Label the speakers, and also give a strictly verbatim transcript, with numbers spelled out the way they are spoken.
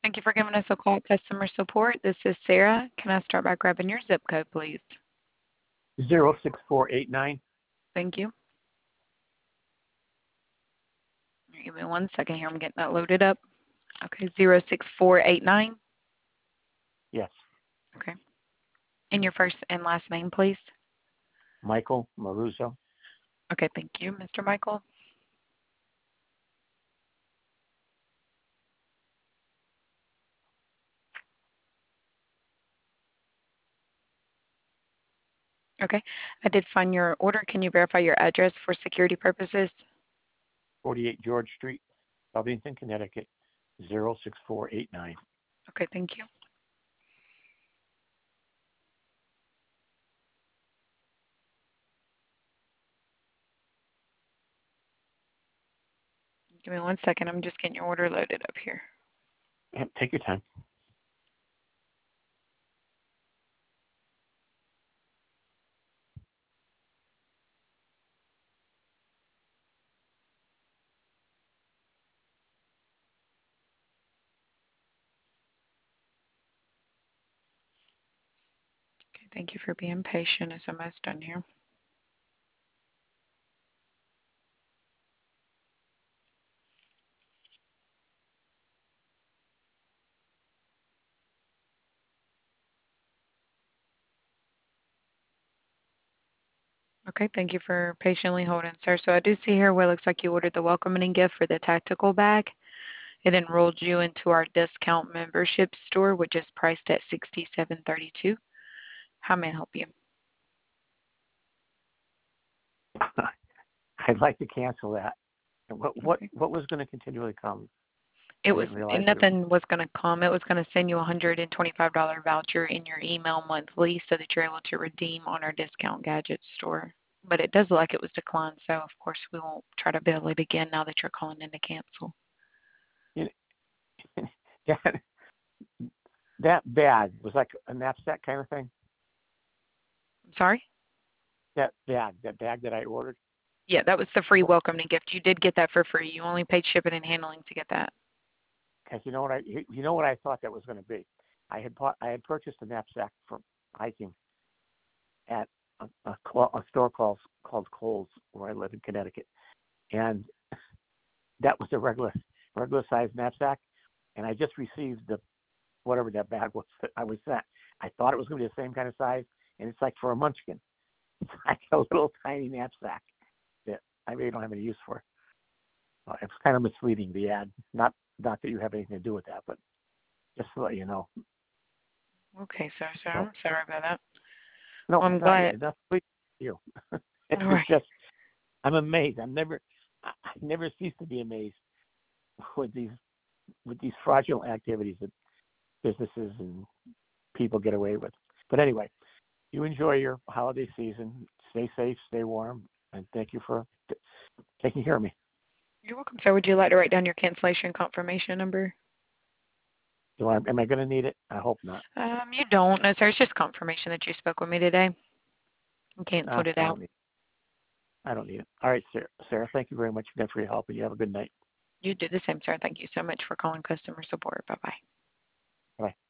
Speaker 1: Thank you for giving us a call, customer support. This is Sarah. Can I start by grabbing your zip code, please?
Speaker 2: Zero six four eight nine.
Speaker 1: Thank you. Give me one second here. I'm getting that loaded up. Okay, zero six four eight nine.
Speaker 2: Yes.
Speaker 1: Okay. And your first and last name, please?
Speaker 2: Michael Maruso.
Speaker 1: Okay, thank you, Mister Michael. Okay, I did find your order. Can you verify your address for security purposes?
Speaker 2: forty-eight George Street, Covington, Connecticut, zero six four eight nine.
Speaker 1: Okay, thank you. Give me one second. I'm just getting your order loaded up here.
Speaker 2: Yep, take your time.
Speaker 1: Okay, thank you for being patient. It's almost done here. Okay, thank you for patiently holding, sir. So I do see here where it looks like you ordered the welcoming gift for the tactical bag. It enrolled you into our discount membership store, which is priced at sixty-seven thirty-two. How may I help you?
Speaker 2: I'd like to cancel that. What what
Speaker 1: Okay.
Speaker 2: what was going to continually come?
Speaker 1: It
Speaker 2: I
Speaker 1: was
Speaker 2: didn't realize that it was.
Speaker 1: nothing was going to come. It was going to send you a one hundred twenty-five dollars voucher in your email monthly so that you're able to redeem on our discount gadget store. But it does look like it was declined, so of course we won't try to bill it again now that you're calling in to cancel.
Speaker 2: You know, that, that bag was like a knapsack kind of thing.
Speaker 1: I'm sorry?
Speaker 2: That bag, that bag that I ordered.
Speaker 1: Yeah, that was the free
Speaker 2: What?
Speaker 1: welcoming gift. You did get that for free. You only paid shipping and handling to get that.
Speaker 2: Because you know what I you know what I thought that was going to be. I had bought I had purchased a knapsack for hiking at a, a, a store called called Kohl's where I live in Connecticut, and that was a regular regular size knapsack, and I just received the whatever that bag was that I was sent. I thought it was going to be the same kind of size, and it's like for a munchkin. It's like a little tiny knapsack that I really don't have any use for. Uh, it's kind of misleading, the ad. Not not that you have anything to do with that, but just to let you know.
Speaker 1: Okay, sir, sir.
Speaker 2: So,
Speaker 1: I'm sorry about that.
Speaker 2: no,
Speaker 1: Well, I'm
Speaker 2: it's not
Speaker 1: glad.
Speaker 2: enough for you. It's
Speaker 1: All right.
Speaker 2: just I'm amazed. I'm never I I never cease to be amazed with these with these fraudulent activities that businesses and people get away with. But anyway, you enjoy your holiday season. Stay safe, stay warm, and thank you for t- taking care of me.
Speaker 1: You're welcome, sir. Would you like to write down your cancellation confirmation number?
Speaker 2: Do I, am I going to need it? I hope not.
Speaker 1: Um, you don't. No, sir. It's just confirmation that you spoke with me today and
Speaker 2: Ah,
Speaker 1: canceled it
Speaker 2: I
Speaker 1: out.
Speaker 2: don't need it. I don't need it. All right, Sarah. Sarah, thank you very much again for your help, and you have a good night.
Speaker 1: You do the same, sir. Thank you so much for calling customer support. Bye-bye.
Speaker 2: Bye.